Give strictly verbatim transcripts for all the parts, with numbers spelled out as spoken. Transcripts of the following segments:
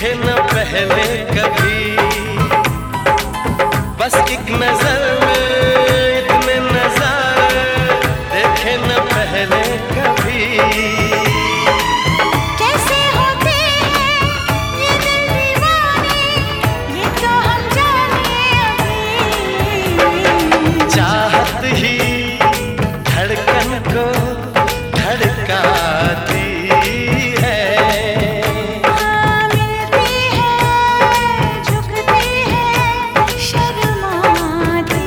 देखे न पहले कभी, बस एक नजर में इतने नजारे देखे न पहले कभी। कैसे होते हैं ये दिल दीवाने, ये तो हम जाने अभी। चाहत ही धड़कन को धड़काती है, हाँ मिलती है, झुकती है, शर्माती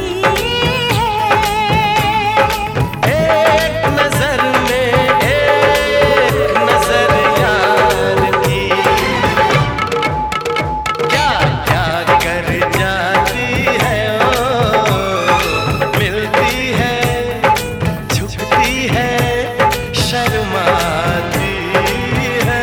है। एक नजर में एक नजर यार की क्या क्या कर जाती है, ओ मिलती है, झुकती है, शर्माती है।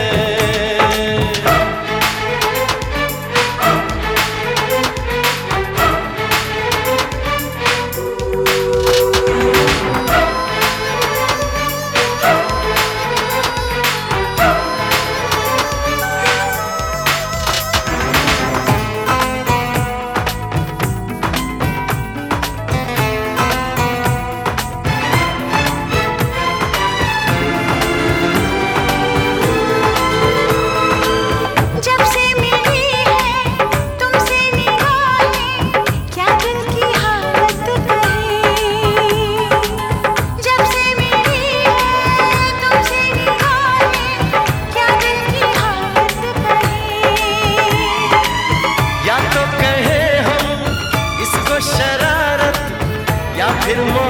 जब से मिली है तुमसे निगाहें, क्या दिल की हालत कहे। जब से मिली है तुमसे निगाहें, क्या दिल की हालत कहे। या तो कहे हम इसको शरारत, या फिर